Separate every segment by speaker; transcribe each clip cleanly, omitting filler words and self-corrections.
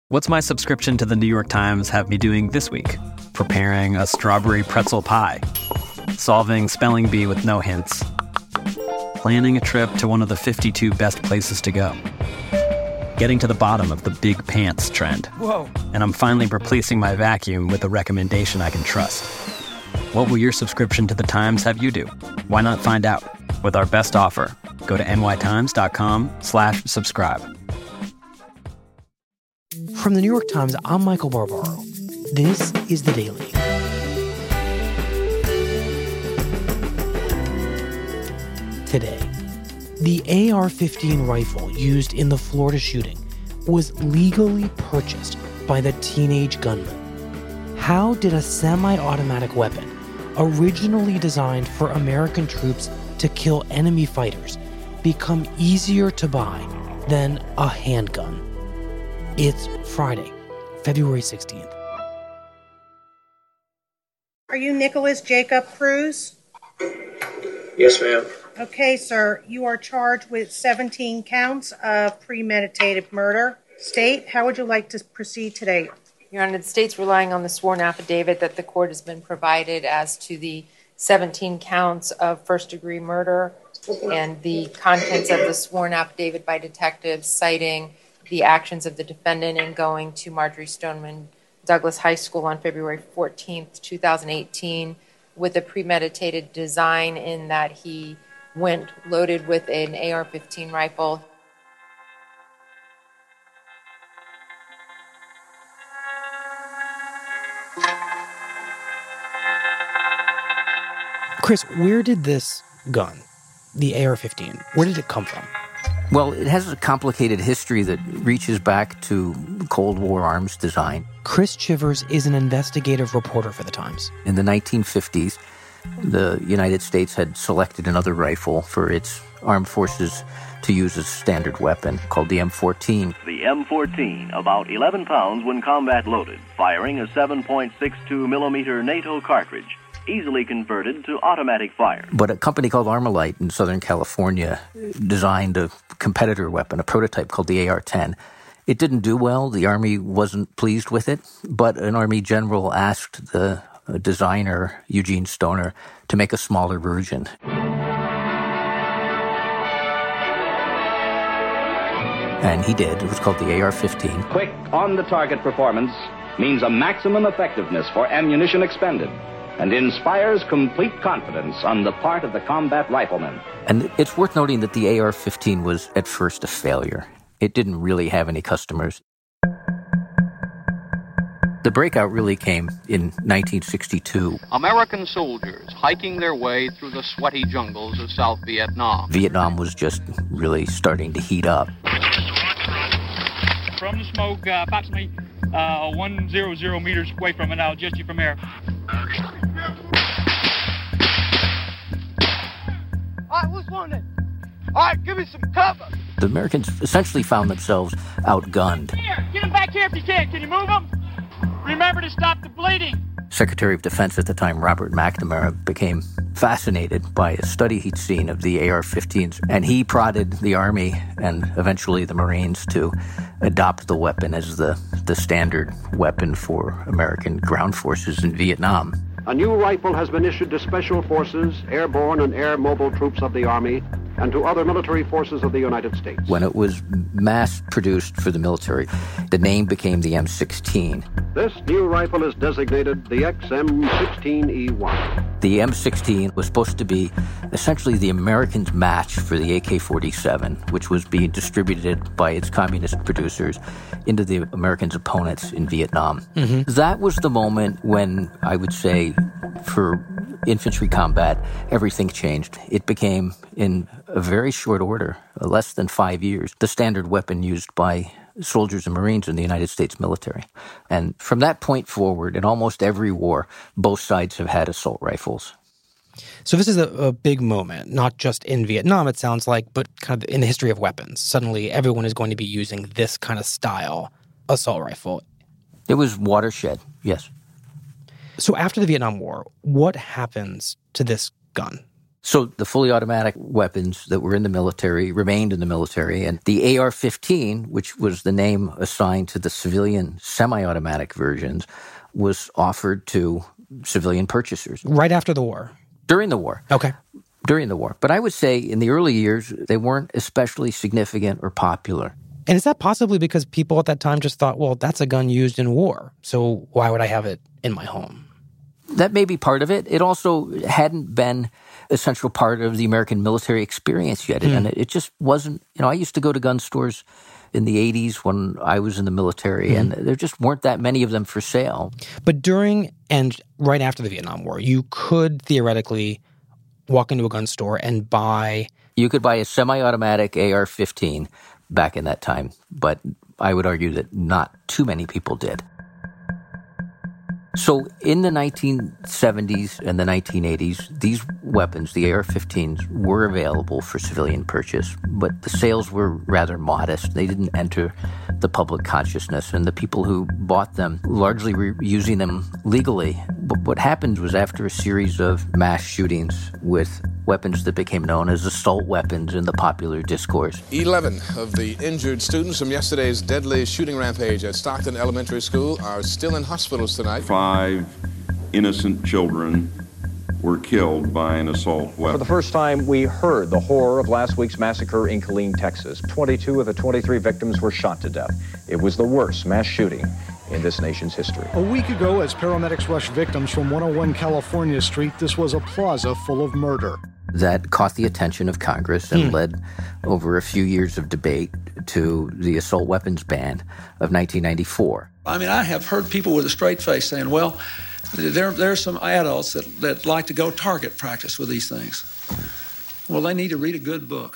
Speaker 1: What's my subscription to the New York Times have me doing this week? Preparing a strawberry pretzel pie, solving spelling bee with no hints, planning a trip to one of the 52 best places to go, getting to the bottom of the big pants trend.
Speaker 2: Whoa.
Speaker 1: And I'm finally replacing my vacuum with a recommendation I can trust. What will your subscription to the Times have you do? Why not find out? With our best offer, go to nytimes.com/subscribe.
Speaker 2: From the New York Times, I'm Michael Barbaro. This is The Daily. Today, the AR-15 rifle used in the Florida shooting was legally purchased by the teenage gunman. How did a semi-automatic weapon, originally designed for American troops to kill enemy fighters, become easier to buy than a handgun? It's Friday, February 16th.
Speaker 3: Are you Nicholas Jacob Cruz?
Speaker 4: Yes, ma'am.
Speaker 3: Okay, sir. You are charged with 17 counts of premeditated murder. State, how would you like to proceed today?
Speaker 5: Your Honor, the state's relying on the sworn affidavit that the court has been provided as to the 17 counts of first-degree murder and the contents of the sworn affidavit by detectives citing the actions of the defendant in going to Marjory Stoneman Douglas High School on February 14th, 2018, with a premeditated design in that he went loaded with an AR-15 rifle.
Speaker 2: Chris, where did this gun, the AR-15, where did it come from?
Speaker 6: Well, it has a complicated history that reaches back to Cold War arms design.
Speaker 2: Chris Chivers is an investigative reporter for The Times.
Speaker 6: In the 1950s, the United States had selected another rifle for its armed forces to use as a standard weapon called the M14.
Speaker 7: The M14, about 11 pounds when combat loaded, firing a 7.62 millimeter NATO cartridge, easily converted to automatic fire.
Speaker 6: But a company called Armalite in Southern California designed a competitor weapon, a prototype called the AR-10. It didn't do well. The Army wasn't pleased with it, but an Army general asked the designer, Eugene Stoner, to make a smaller version. And he did. It was called the AR-15.
Speaker 8: Quick, on-the-target performance means a maximum effectiveness for ammunition expended, and inspires complete confidence on the part of the combat rifleman.
Speaker 6: And it's worth noting that the AR-15 was at first a failure. It didn't really have any customers. The breakout really came in 1962.
Speaker 9: American soldiers hiking their way through the sweaty jungles of South Vietnam.
Speaker 6: Vietnam was just really starting to heat up.
Speaker 10: From the smoke, approximately 100 meters away from it, I'll adjust you from there.
Speaker 11: All right, what's one then? All right, give me some cover.
Speaker 6: The Americans essentially found themselves outgunned.
Speaker 10: Here, get them back here if you can. Can you move them? Remember to stop the bleeding.
Speaker 6: Secretary of Defense at the time, Robert McNamara, became fascinated by a study he'd seen of the AR-15s, and he prodded the Army and eventually the Marines to adopt the weapon as the standard weapon for American ground forces in Vietnam.
Speaker 12: A new rifle has been issued to Special Forces, airborne and air mobile troops of the Army, and to other military forces of the United States.
Speaker 6: When it was mass-produced for the military, the name became the M16.
Speaker 12: This new rifle is designated the XM16E1.
Speaker 6: The M16 was supposed to be essentially the Americans' match for the AK-47, which was being distributed by its communist producers into the Americans' opponents in Vietnam. Mm-hmm. That was the moment when, I would say, for infantry combat, everything changed. It became, in a very short order, less than 5 years, the standard weapon used by soldiers and Marines in the United States military. And from that point forward, in almost every war, both sides have had assault rifles.
Speaker 2: So this is a big moment, not just in Vietnam, it sounds like, but kind of in the history of weapons. Suddenly, everyone is going to be using this kind of style assault rifle.
Speaker 6: It was watershed, yes.
Speaker 2: So after the Vietnam War, what happens to this gun?
Speaker 6: So the fully automatic weapons that were in the military remained in the military, and the AR-15, which was the name assigned to the civilian semi-automatic versions, was offered to civilian purchasers.
Speaker 2: Right after the war?
Speaker 6: During the war.
Speaker 2: Okay.
Speaker 6: During the war. But I would say in the early years, they weren't especially significant or popular.
Speaker 2: And is that possibly because people at that time just thought, well, that's a gun used in war, so why would I have it in my home?
Speaker 6: That may be part of it. It also hadn't been a central part of the American military experience yet. And it just wasn't, I used to go to gun stores in the 80s when I was in the military, and there just weren't that many of them for sale.
Speaker 2: But during and right after the Vietnam War, you could theoretically walk into a gun store and buy...
Speaker 6: You could buy a semi-automatic AR-15 back in that time, but I would argue that not too many people did. So in the 1970s and the 1980s, these weapons, the AR-15s, were available for civilian purchase, but the sales were rather modest. They didn't enter the public consciousness, and the people who bought them largely were using them legally. But what happened was, after a series of mass shootings with weapons that became known as assault weapons in the popular discourse.
Speaker 13: 11 of the injured students from yesterday's deadly shooting rampage at Stockton Elementary School are still in hospitals tonight.
Speaker 14: 5 innocent children were killed by an assault weapon.
Speaker 15: For the first time, we heard the horror of last week's massacre in Killeen, Texas. 22 of the 23 victims were shot to death. It was the worst mass shooting in this nation's history.
Speaker 16: A week ago, as paramedics rushed victims from 101 California Street, this was a plaza full of murder.
Speaker 6: That caught the attention of Congress and led, over a few years of debate, to the assault weapons ban of 1994.
Speaker 17: I mean, I have heard people with a straight face saying, well, there are some adults that like to go target practice with these things. Well, they need to read a good book.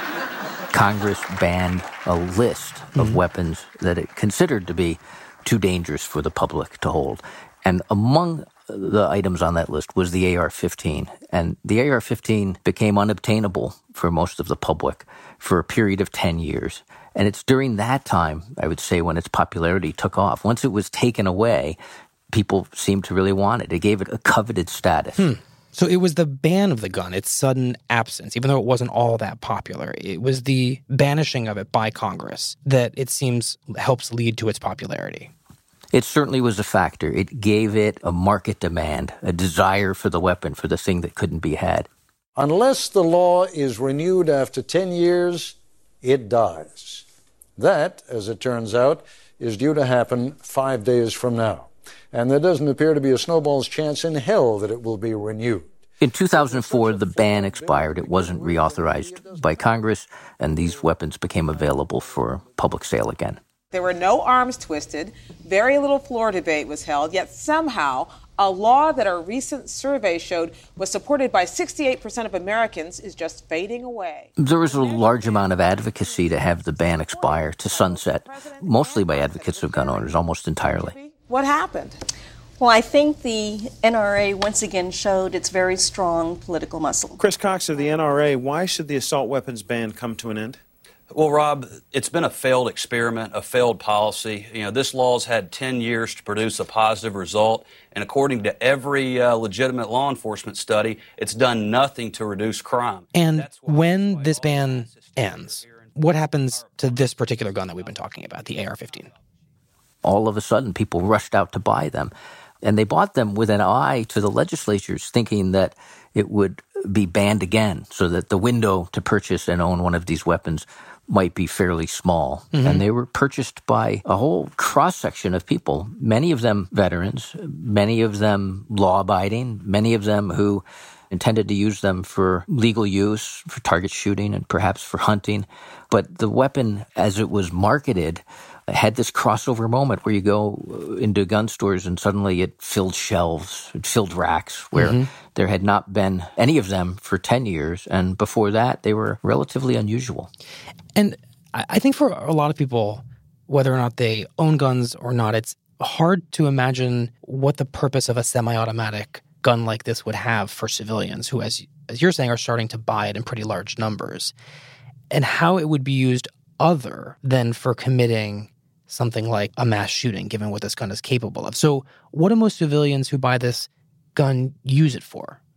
Speaker 6: Congress banned a list of weapons that it considered to be too dangerous for the public to hold. And among the items on that list was the AR-15. And the AR-15 became unobtainable for most of the public for a period of 10 years. And it's during that time, I would say, when its popularity took off. Once it was taken away, people seemed to really want it. It gave it a coveted status.
Speaker 2: So it was the ban of the gun, its sudden absence, even though it wasn't all that popular. It was the banishing of it by Congress that it seems helps lead to its popularity.
Speaker 6: It certainly was a factor. It gave it a market demand, a desire for the weapon, for the thing that couldn't be had.
Speaker 18: Unless the law is renewed after 10 years, it dies. That, as it turns out, is due to happen 5 days from now. And there doesn't appear to be a snowball's chance in hell that it will be renewed.
Speaker 6: In 2004, the ban expired. It wasn't reauthorized by Congress, and these weapons became available for public sale again.
Speaker 19: There were no arms twisted, very little floor debate was held, yet somehow a law that a recent survey showed was supported by 68% of Americans is just fading away.
Speaker 6: There was a large amount of advocacy to have the ban expire, to sunset, mostly by advocates of gun owners, almost entirely.
Speaker 19: What happened?
Speaker 20: Well, I think the NRA once again showed its very strong political muscle.
Speaker 21: Chris Cox of the NRA, why should the assault weapons ban come to an end?
Speaker 22: Well, Rob, it's been a failed experiment, a failed policy. This law's had 10 years to produce a positive result, and according to every legitimate law enforcement study, it's done nothing to reduce crime.
Speaker 2: And when this ban ends, what happens to this particular gun that we've been talking about, the AR-15?
Speaker 6: All of a sudden, people rushed out to buy them, and they bought them with an eye to the legislatures, thinking that it would be banned again, so that the window to purchase and own one of these weapons might be fairly small. And they were purchased by a whole cross-section of people, many of them veterans, many of them law-abiding, many of them who intended to use them for legal use, for target shooting and perhaps for hunting. But the weapon, as it was marketed, had this crossover moment where you go into gun stores and suddenly it filled shelves, it filled racks where there had not been any of them for 10 years. And before that, they were relatively unusual.
Speaker 2: And I think for a lot of people, whether or not they own guns or not, it's hard to imagine what the purpose of a semi-automatic gun like this would have for civilians who, as you're saying, are starting to buy it in pretty large numbers, and how it would be used other than for committing something like a mass shooting, given what this gun is capable of. So what do most civilians who buy this gun use it for?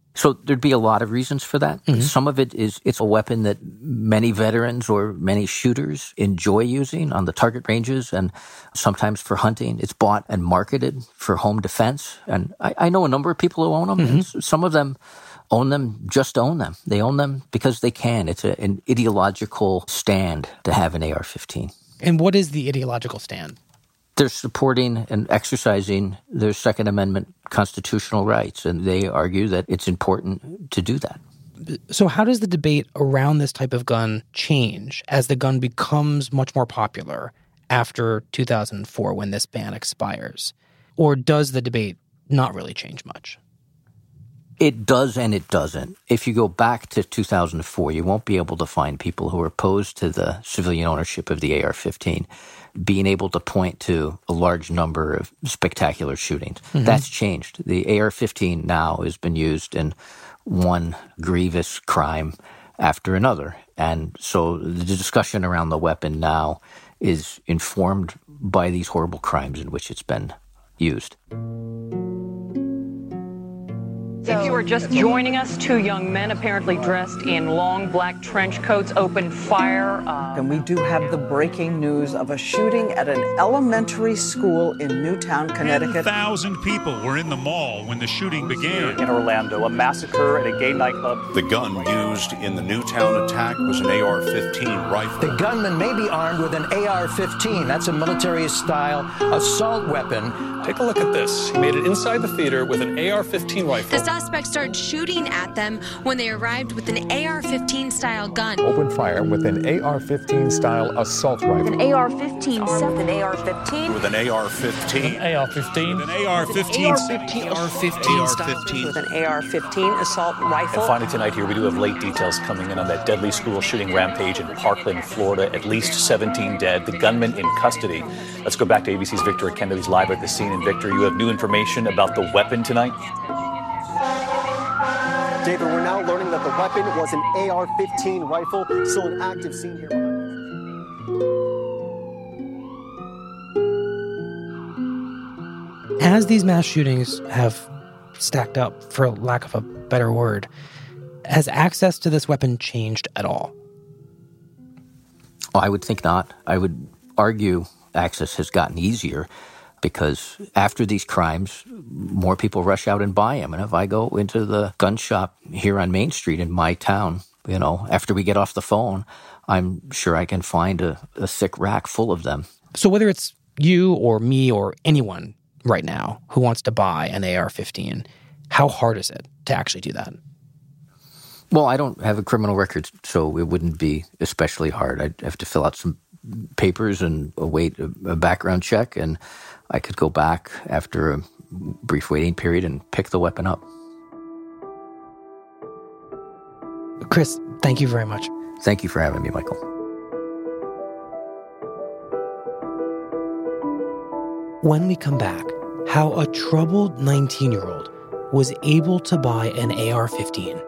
Speaker 6: So there'd be a lot of reasons for that. Mm-hmm. Some of it is it's a weapon that many veterans or many shooters enjoy using on the target ranges and sometimes for hunting. It's bought and marketed for home defense. And I know a number of people who own them. Mm-hmm. Some of them own them, just own them. They own them because they can. It's an ideological stand to have an AR-15.
Speaker 2: And what is the ideological stand?
Speaker 6: They're supporting and exercising their Second Amendment constitutional rights, and they argue that it's important to do that.
Speaker 2: So how does the debate around this type of gun change as the gun becomes much more popular after 2004 when this ban expires? Or does the debate not really change much?
Speaker 6: It does and it doesn't. If you go back to 2004, you won't be able to find people who are opposed to the civilian ownership of the AR-15 being able to point to a large number of spectacular shootings. Mm-hmm. That's changed. The AR-15 now has been used in one grievous crime after another. And so the discussion around the weapon now is informed by these horrible crimes in which it's been used.
Speaker 1: If you are just joining us, two young men apparently dressed in long black trench coats opened fire.
Speaker 4: And we do have the breaking news of a shooting at an elementary school in Newtown, Connecticut.
Speaker 23: 10,000 people were in the mall when the shooting began.
Speaker 24: In Orlando, a massacre at a gay nightclub.
Speaker 25: The gun used in the Newtown attack was an AR-15 rifle.
Speaker 26: The gunman may be armed with an AR-15. That's a military-style assault weapon.
Speaker 27: Take a look at this. He made it inside the theater with an AR-15 rifle.
Speaker 28: The suspect started shooting at them when they arrived with an AR-15 style gun.
Speaker 29: Opened fire with an AR-15 style assault rifle.
Speaker 28: An AR-15 with an AR-15.
Speaker 25: With an AR-15.
Speaker 27: AR-15.
Speaker 25: With an AR-15.
Speaker 28: AR-15 with an AR-15 assault rifle.
Speaker 24: And finally tonight here, we do have late details coming in on that deadly school shooting rampage in Parkland, Florida. At least 17 dead. The gunman in custody. Let's go back to ABC's Victor Kendo. He's live at the scene. And Victor, you have new information about the weapon tonight?
Speaker 30: David, we're now learning that the weapon was an AR-15 rifle. Still an active scene here behind us.
Speaker 2: As these mass shootings have stacked up, for lack of a better word, has access to this weapon changed at all?
Speaker 6: Well, I would think not. I would argue access has gotten easier because after these crimes, more people rush out and buy them. And if I go into the gun shop here on Main Street in my town, after we get off the phone, I'm sure I can find a thick rack full of them.
Speaker 2: So whether it's you or me or anyone right now who wants to buy an AR-15, how hard is it to actually do that?
Speaker 6: Well, I don't have a criminal record, so it wouldn't be especially hard. I'd have to fill out some papers and await a background check, and I could go back after a brief waiting period and pick the weapon up.
Speaker 2: Chris, thank you very much.
Speaker 6: Thank you for having me, Michael.
Speaker 2: When we come back, how a troubled 19-year-old was able to buy an AR-15.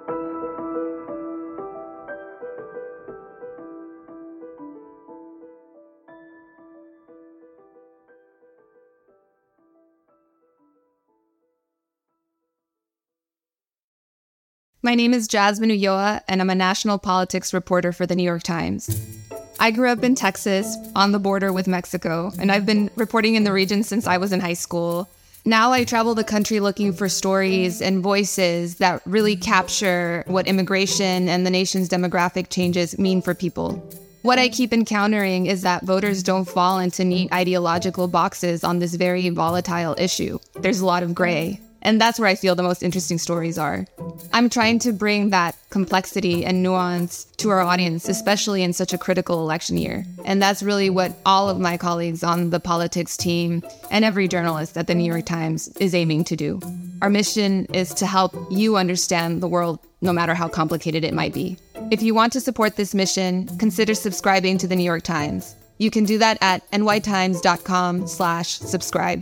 Speaker 31: My name is Jasmine Ulloa, and I'm a national politics reporter for The New York Times. I grew up in Texas, on the border with Mexico, and I've been reporting in the region since I was in high school. Now I travel the country looking for stories and voices that really capture what immigration and the nation's demographic changes mean for people. What I keep encountering is that voters don't fall into neat ideological boxes on this very volatile issue. There's a lot of gray. And that's where I feel the most interesting stories are. I'm trying to bring that complexity and nuance to our audience, especially in such a critical election year. And that's really what all of my colleagues on the politics team and every journalist at the New York Times is aiming to do. Our mission is to help you understand the world, no matter how complicated it might be. If you want to support this mission, consider subscribing to the New York Times. You can do that at nytimes.com/subscribe.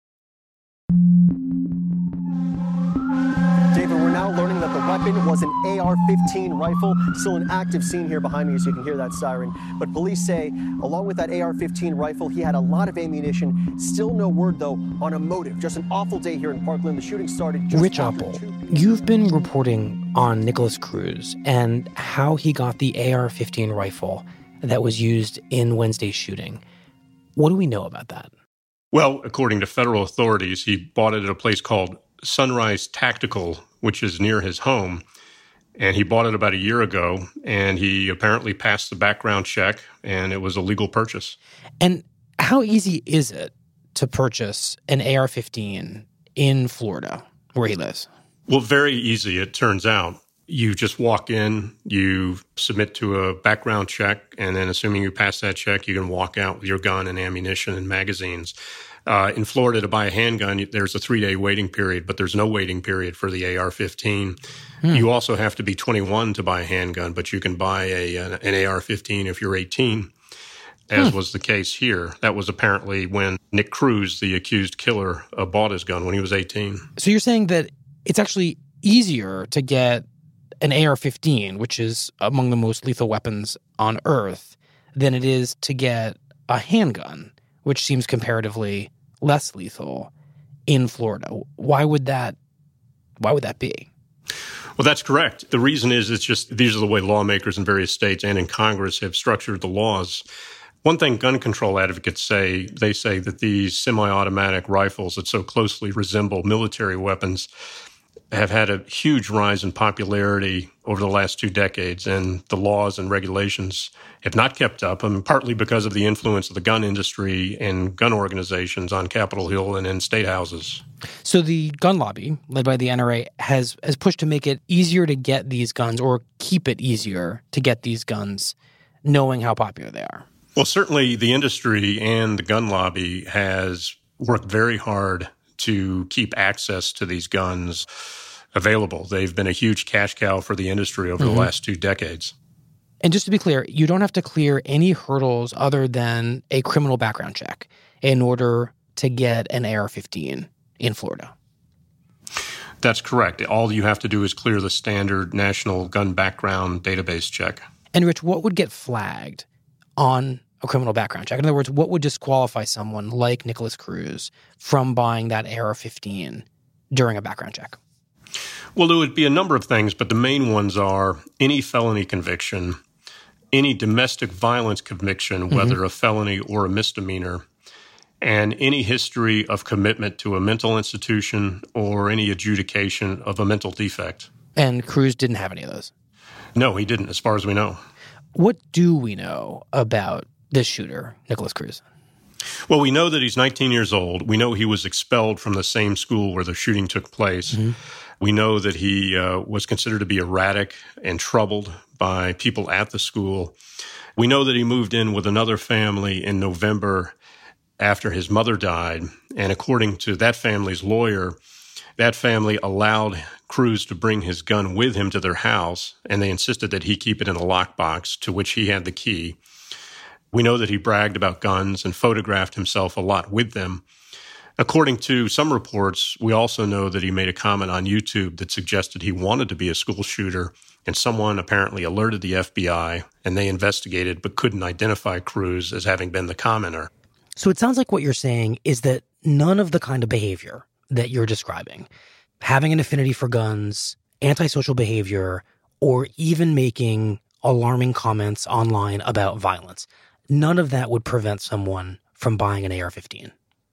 Speaker 30: David, we're now learning that the weapon was an AR-15 rifle. Still an active scene here behind me, as you can hear that siren. But police say, along with that AR-15 rifle, he had a lot of ammunition. Still no word, though, on a motive. Just an awful day here in Parkland. The shooting started just
Speaker 2: Rich Oppel, you've been reporting on Nikolas Cruz and how he got the AR-15 rifle that was used in Wednesday's shooting. What do we know about that?
Speaker 3: Well, according to federal authorities, he bought it at a place called Sunrise Tactical, which is near his home. And he bought it about a year ago, and he apparently passed the background check, and it was a legal purchase.
Speaker 2: And how easy is it to purchase an AR-15 in Florida, where he lives?
Speaker 3: Well, very easy, it turns out. You just walk in, you submit to a background check, and then assuming you pass that check, you can walk out with your gun and ammunition and magazines. In Florida, to buy a handgun, there's a 3-day waiting period, but there's no waiting period for the AR-15. You also have to be 21 to buy a handgun, but you can buy an AR-15 if you're 18, as was the case here. That was apparently when Nick Cruz, the accused killer, bought his gun when he was 18.
Speaker 2: So you're saying that it's actually easier to get an AR-15, which is among the most lethal weapons on Earth, than it is to get a handgun, which seems comparatively less lethal in Florida. Why would that be?
Speaker 3: Well, that's correct. The reason is it's just these are the way lawmakers in various states and in Congress have structured the laws. One thing gun control advocates say, they say that these semi-automatic rifles that so closely resemble military weapons have had a huge rise in popularity over the last 2 decades, and the laws and regulations have not kept up, partly because of the influence of the gun industry and gun organizations on Capitol Hill and in state houses.
Speaker 2: So the gun lobby, led by the NRA, has pushed to make it easier to get these guns, or keep it easier to get these guns, knowing how popular they are.
Speaker 3: Well, certainly the industry and the gun lobby has worked very hard to keep access to these guns available. They've been a huge cash cow for the industry over the last 2 decades.
Speaker 2: And just to be clear, you don't have to clear any hurdles other than a criminal background check in order to get an AR-15 in Florida.
Speaker 3: That's correct. All you have to do is clear the standard National Gun Background Database check.
Speaker 2: And Rich, what would get flagged on a criminal background check? In other words, what would disqualify someone like Nikolas Cruz from buying that AR-15 during a background check?
Speaker 3: Well, there would be a number of things, but the main ones are any felony conviction, any domestic violence conviction, whether a felony or a misdemeanor, and any history of commitment to a mental institution or any adjudication of a mental defect.
Speaker 2: And Cruz didn't have any of those?
Speaker 3: No, he didn't, as far as we know.
Speaker 2: What do we know about this shooter, Nikolas Cruz?
Speaker 3: Well, we know that he's 19 years old. We know he was expelled from the same school where the shooting took place. We know that he was considered to be erratic and troubled by people at the school. We know that he moved in with another family in November after his mother died. And according to that family's lawyer, that family allowed Cruz to bring his gun with him to their house, and they insisted that he keep it in a lockbox to which he had the key. We know that he bragged about guns and photographed himself a lot with them. According to some reports, we also know that he made a comment on YouTube that suggested he wanted to be a school shooter, and someone apparently alerted the FBI, and they investigated but couldn't identify Cruz as having been the commenter.
Speaker 2: So it sounds like what you're saying is that none of the kind of behavior that you're describing, having an affinity for guns, antisocial behavior, or even making alarming comments online about violence, none of that would prevent someone from buying an AR-15.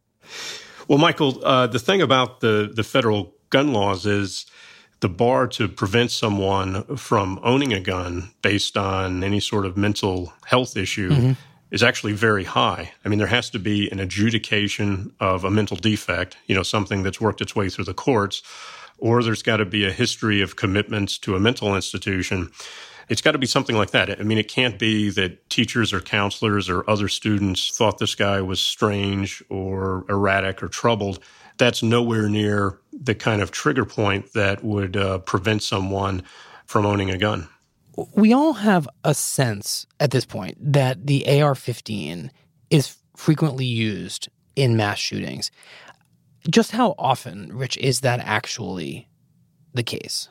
Speaker 3: Well, Michael, the thing about the federal gun laws is the bar to prevent someone from owning a gun based on any sort of mental health issue is actually very high. I mean, there has to be an adjudication of a mental defect, something that's worked its way through the courts, or there's got to be a history of commitments to a mental institution. It's got to be something like that. I mean, it can't be that teachers or counselors or other students thought this guy was strange or erratic or troubled. That's nowhere near the kind of trigger point that would prevent someone from owning a gun.
Speaker 2: We all have a sense at this point that the AR-15 is frequently used in mass shootings. Just how often, Rich, is that actually the case?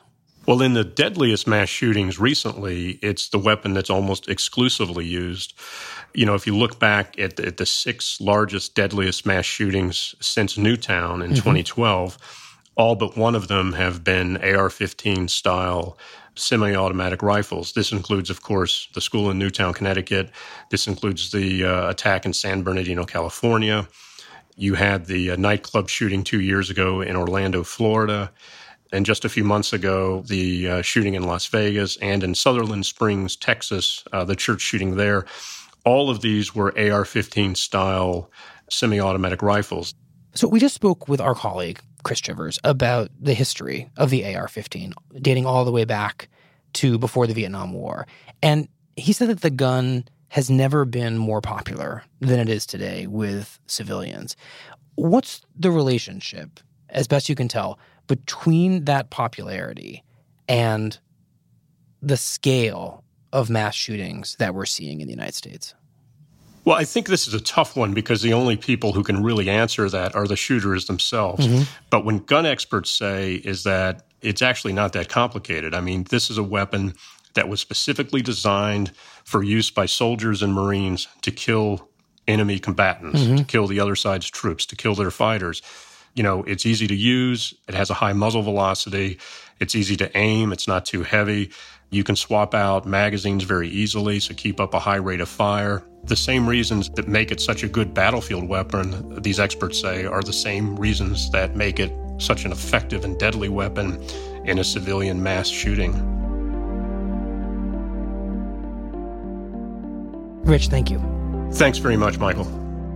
Speaker 3: Well, in the deadliest mass shootings recently, it's the weapon that's almost exclusively used. You know, if you look back at the 6 largest, deadliest mass shootings since Newtown in 2012, all but one of them have been AR-15 style semi-automatic rifles. This includes, of course, the school in Newtown, Connecticut. This includes the attack in San Bernardino, California. You had the nightclub shooting 2 years ago in Orlando, Florida. And just a few months ago, the shooting in Las Vegas and in Sutherland Springs, Texas, the church shooting there. All of these were AR-15 style semi-automatic rifles.
Speaker 2: So we just spoke with our colleague, Chris Chivers, about the history of the AR-15, dating all the way back to before the Vietnam War. And he said that the gun has never been more popular than it is today with civilians. What's the relationship, as best you can tell, between that popularity and the scale of mass shootings that we're seeing in the United States?
Speaker 3: Well, I think this is a tough one because the only people who can really answer that are the shooters themselves. But what gun experts say is that it's actually not that complicated. I mean, this is a weapon that was specifically designed for use by soldiers and Marines to kill enemy combatants, to kill the other side's troops, to kill their fighters. You know, it's easy to use. It has a high muzzle velocity. It's easy to aim. It's not too heavy. You can swap out magazines very easily, so keep up a high rate of fire. The same reasons that make it such a good battlefield weapon, these experts say, are the same reasons that make it such an effective and deadly weapon in a civilian mass shooting.
Speaker 2: Rich, thank you.
Speaker 3: Thanks very much, Michael.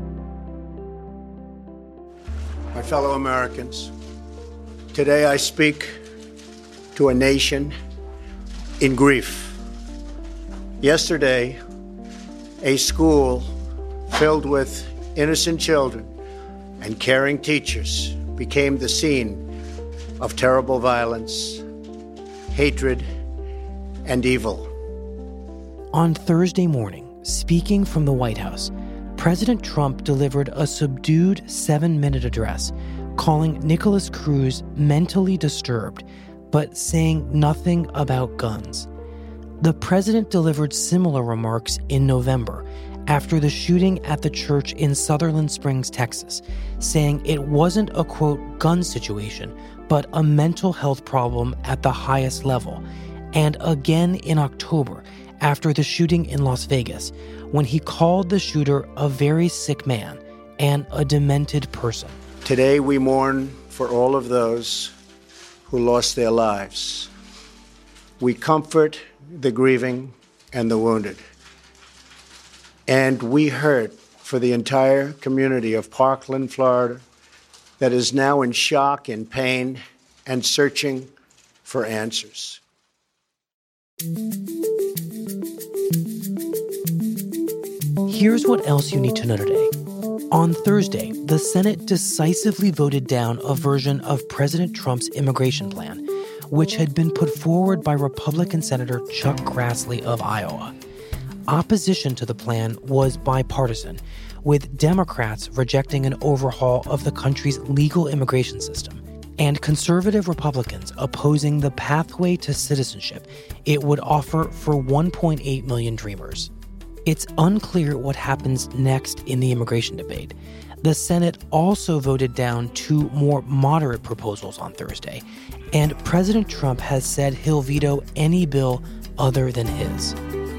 Speaker 5: My fellow Americans, today I speak to a nation in grief. Yesterday, a school filled with innocent children and caring teachers became the scene of terrible violence, hatred, and evil.
Speaker 2: On Thursday morning, speaking from the White House, President Trump delivered a subdued 7-minute address calling Nicholas Cruz mentally disturbed, but saying nothing about guns. The president delivered similar remarks in November after the shooting at the church in Sutherland Springs, Texas, saying it wasn't a, quote, gun situation, but a mental health problem at the highest level. And again in October, after the shooting in Las Vegas, when he called the shooter a very sick man and a demented person.
Speaker 5: Today we mourn for all of those who lost their lives. We comfort the grieving and the wounded. And we hurt for the entire community of Parkland, Florida, that is now in shock and pain and searching for answers.
Speaker 2: Here's what else you need to know today. On Thursday, the Senate decisively voted down a version of President Trump's immigration plan, which had been put forward by Republican Senator Chuck Grassley of Iowa. Opposition to the plan was bipartisan, with Democrats rejecting an overhaul of the country's legal immigration system, and conservative Republicans opposing the pathway to citizenship it would offer for 1.8 million Dreamers. It's unclear what happens next in the immigration debate. The Senate also voted down 2 more moderate proposals on Thursday, and President Trump has said he'll veto any bill other than his.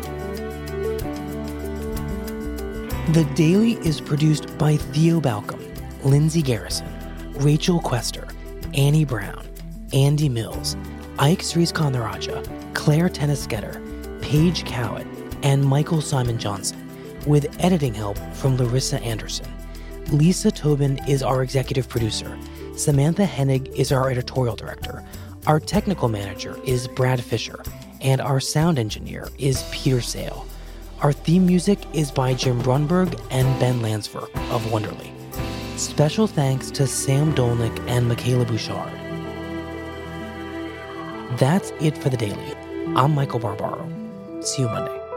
Speaker 2: The Daily is produced by Theo Balcom, Lindsay Garrison, Rachel Quester, Annie Brown, Andy Mills, Ike Sriskandaraja, Claire Tennisgetter, Paige Cowett, and Michael Simon Johnson, with editing help from Larissa Anderson. Lisa Tobin is our executive producer. Samantha Hennig is our editorial director. Our technical manager is Brad Fisher, and our sound engineer is Peter Sale. Our theme music is by Jim Brunberg and Ben Lansford of Wonderly. Special thanks to Sam Dolnick and Michaela Bouchard. That's it for The Daily. I'm Michael Barbaro. See you Monday.